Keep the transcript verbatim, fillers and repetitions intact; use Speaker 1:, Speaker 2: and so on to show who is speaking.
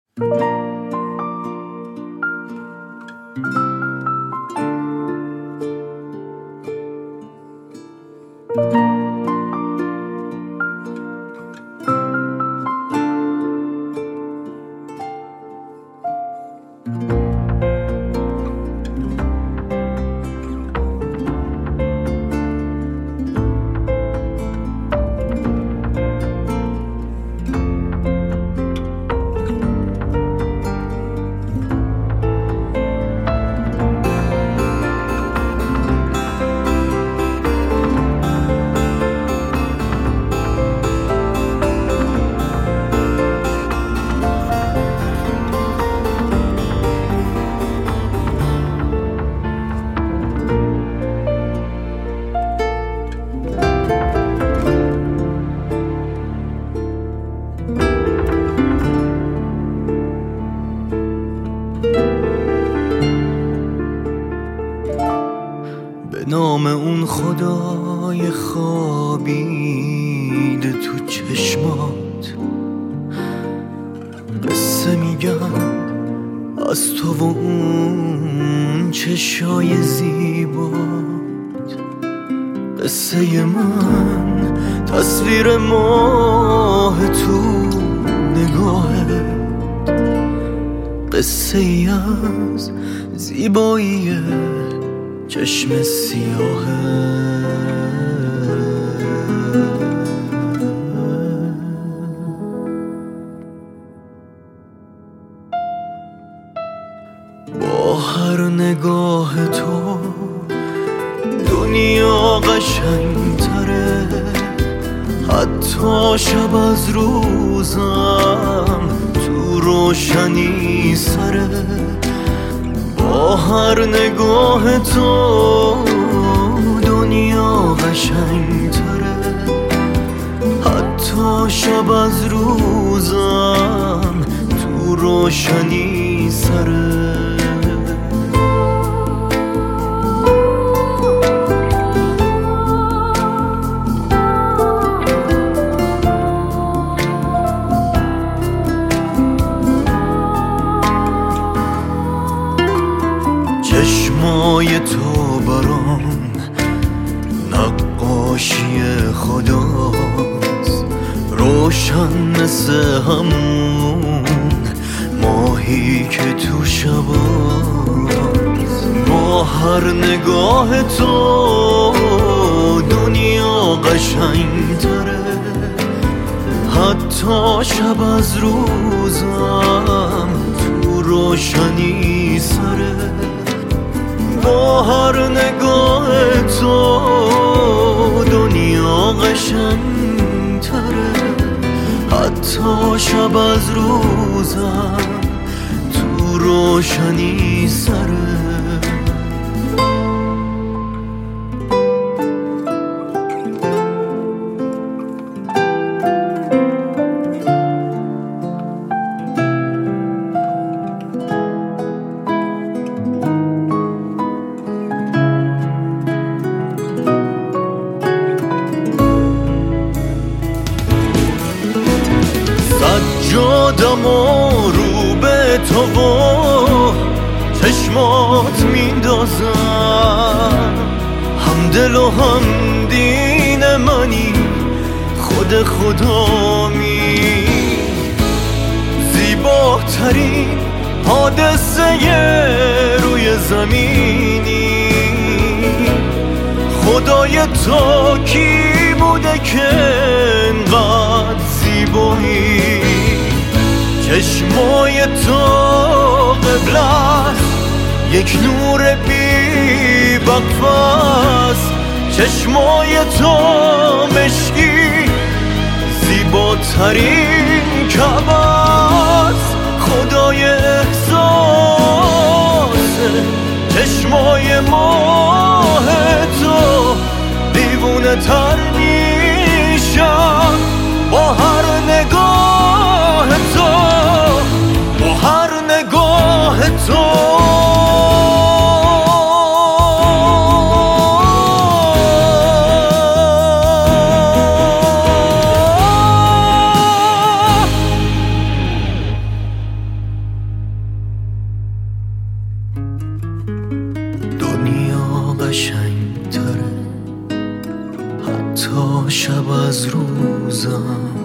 Speaker 1: به نام اون خدای خوابیده تو چشمات، قصه میگم از تو و اون چشای زیبات. قصه من تصویر ماه تو نگاهت، قصه ای از زیبایی چشم سیاهه. با هر نگاه تو دنیا قشنگتره، حتی شب از روزم تو روشنی سره. با هر نگاه تو دنیا قشنگتره، حتی شب از روزم تو روشنی سره. چشمای تو برام نقاشی خداست، روشن مثل همون ماهی که تو شباست. با هر نگاه تو دنیا قشنگتره، حتی شب از روزم تو روشنی سره. با هر نگاه تو دنیا قشنگتره، حتی شب از روزم تو روشنی سره. سجادم و رو به تو و چشمات میندازم، هم دل و هم دین منی، خود خدا می زیباترین حادثه روی زمینی. خدای تو کی بوده که انقدر زیبایی؟ چشمای تو قبله یک نور بی وقفه، چشمای تو مشکی زیباترین کعبه. خدای احساسه چشمای ماه تو، دیوونه تر میشم با هر نگاه تو، با هر نگاه تو. قشنگ تره حتی شب از روزم.